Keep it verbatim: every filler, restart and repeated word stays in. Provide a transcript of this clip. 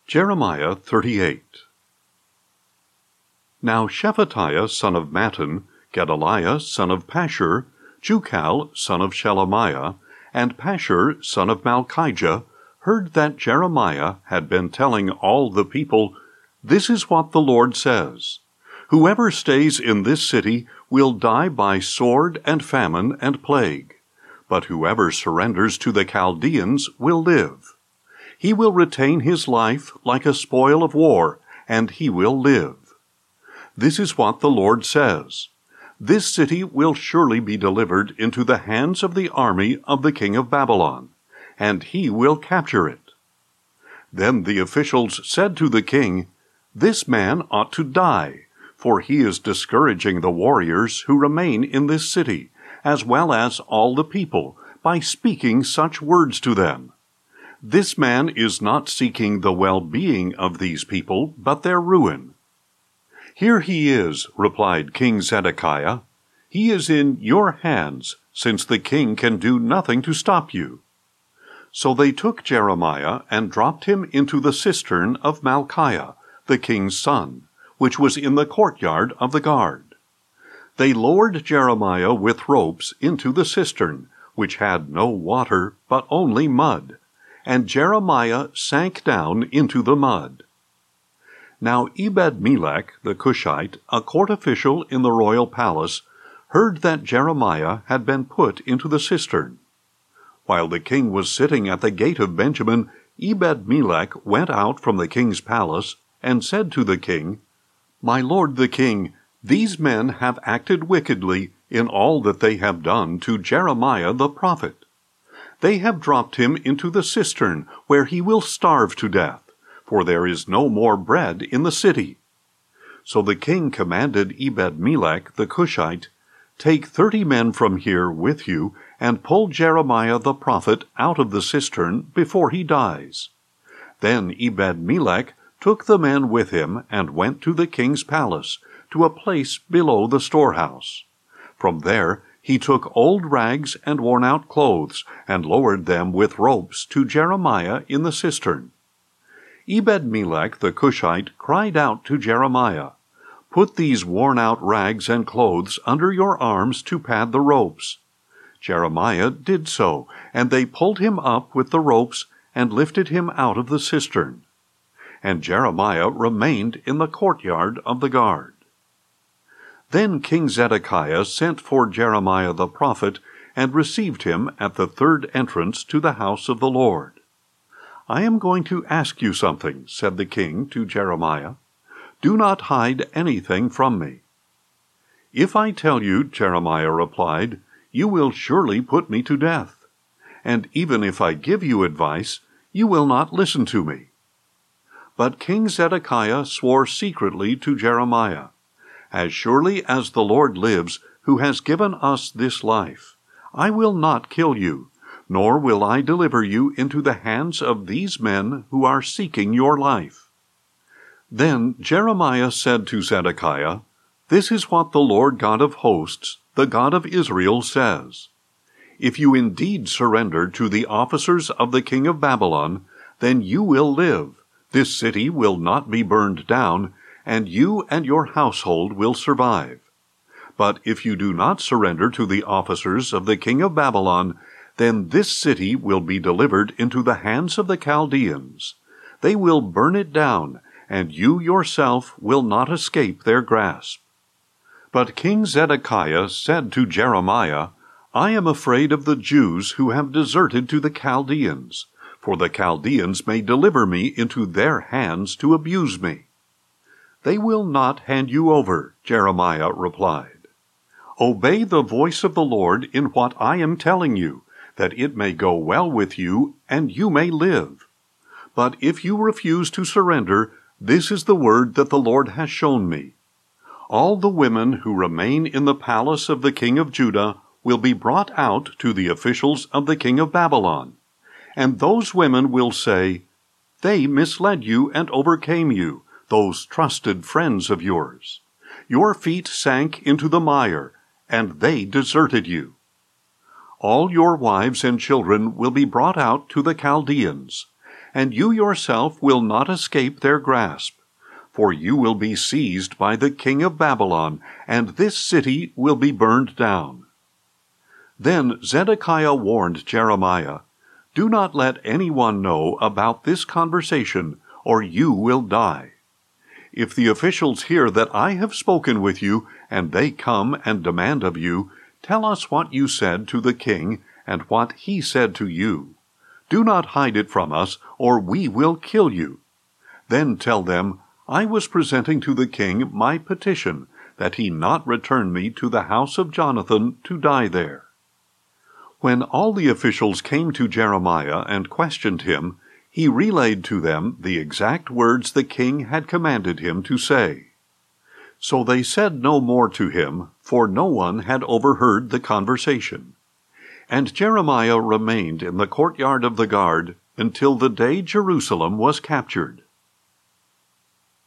Jeremiah thirty-eight. Now Shephatiah son of Mattan, Gedaliah son of Pashur, Jucal son of Shelemiah, and Pashur son of Malchijah heard that Jeremiah had been telling all the people, "This is what the Lord says. Whoever stays in this city will die by sword and famine and plague, but whoever surrenders to the Chaldeans will live. He will retain his life like a spoil of war, and he will live. This is what the Lord says. This city will surely be delivered into the hands of the army of the king of Babylon, and he will capture it." Then the officials said to the king, "This man ought to die, for he is discouraging the warriors who remain in this city, as well as all the people, by speaking such words to them. This man is not seeking the well-being of these people, but their ruin." "Here he is," replied King Zedekiah. "He is in your hands, since the king can do nothing to stop you." So they took Jeremiah and dropped him into the cistern of Malchiah, the king's son, which was in the courtyard of the guard. They lowered Jeremiah with ropes into the cistern, which had no water, but only mud, and Jeremiah sank down into the mud. Now Ebed-Melech the Cushite, a court official in the royal palace, heard that Jeremiah had been put into the cistern. While the king was sitting at the gate of Benjamin, Ebed-Melech went out from the king's palace and said to the king, "My lord the king, these men have acted wickedly in all that they have done to Jeremiah the prophet. They have dropped him into the cistern, where he will starve to death, for there is no more bread in the city." So the king commanded Ebed-Melech the Cushite, "Take thirty men from here with you, and pull Jeremiah the prophet out of the cistern before he dies." Then Ebed-Melech took the men with him and went to the king's palace, to a place below the storehouse. From there he took old rags and worn-out clothes, and lowered them with ropes to Jeremiah in the cistern. Ebed-Melech the Cushite cried out to Jeremiah, "Put these worn-out rags and clothes under your arms to pad the ropes." Jeremiah did so, and they pulled him up with the ropes and lifted him out of the cistern. And Jeremiah remained in the courtyard of the guard. Then King Zedekiah sent for Jeremiah the prophet, and received him at the third entrance to the house of the Lord. "I am going to ask you something," said the king to Jeremiah. "Do not hide anything from me." "If I tell you," Jeremiah replied, "you will surely put me to death. And even if I give you advice, you will not listen to me." But King Zedekiah swore secretly to Jeremiah, "As surely as the Lord lives, who has given us this life, I will not kill you, nor will I deliver you into the hands of these men who are seeking your life." Then Jeremiah said to Zedekiah, "This is what the Lord God of hosts, the God of Israel, says. If you indeed surrender to the officers of the king of Babylon, then you will live. This city will not be burned down, and you and your household will survive. But if you do not surrender to the officers of the king of Babylon, then this city will be delivered into the hands of the Chaldeans. They will burn it down, and you yourself will not escape their grasp." But King Zedekiah said to Jeremiah, "I am afraid of the Jews who have deserted to the Chaldeans, for the Chaldeans may deliver me into their hands to abuse me." "They will not hand you over," Jeremiah replied. "Obey the voice of the Lord in what I am telling you, that it may go well with you, and you may live. But if you refuse to surrender, this is the word that the Lord has shown me. All the women who remain in the palace of the king of Judah will be brought out to the officials of the king of Babylon. And those women will say, 'They misled you and overcame you, those trusted friends of yours. Your feet sank into the mire, and they deserted you.' All your wives and children will be brought out to the Chaldeans, and you yourself will not escape their grasp. For you will be seized by the king of Babylon, and this city will be burned down." Then Zedekiah warned Jeremiah, "Do not let anyone know about this conversation, or you will die. If the officials hear that I have spoken with you, and they come and demand of you, tell us what you said to the king, and what he said to you. Do not hide it from us, or we will kill you. Then tell them, I was presenting to the king my petition, that he not return me to the house of Jonathan to die there." When all the officials came to Jeremiah and questioned him, he relayed to them the exact words the king had commanded him to say. So they said no more to him, for no one had overheard the conversation. And Jeremiah remained in the courtyard of the guard until the day Jerusalem was captured.